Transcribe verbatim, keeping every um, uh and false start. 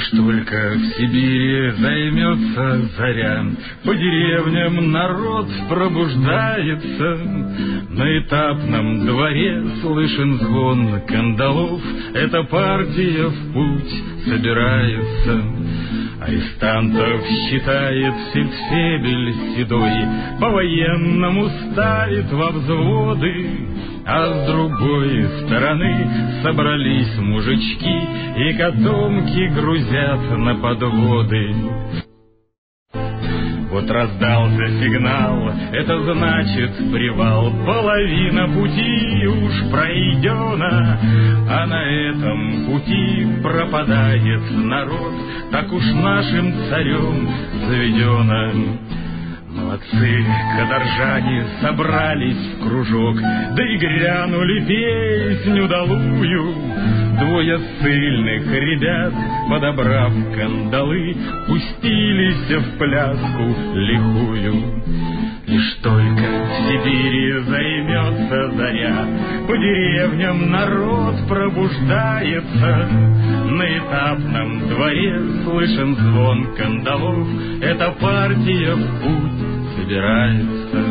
Лишь только в Сибири займется заря, по деревням народ пробуждается. На этапном дворе слышен звон кандалов, эта партия в путь собирается. Арестантов считает фельдфебель седой, по-военному ставит во взводы. А с другой стороны собрались мужички и котомки грузят на подводы. Вот раздался сигнал, это значит привал. Половина пути уж пройдена, а на этом пути пропадает народ. Так уж нашим царем заведено. Молодцы, каторжане собрались в кружок, да и грянули песню удалую. Двое ссыльных ребят, подобрав кандалы, пустились в пляску лихую. Лишь только в Сибири займется заря, по деревням народ пробуждается. На этапном дворе слышен звон кандалов, эта партия в путь собирается.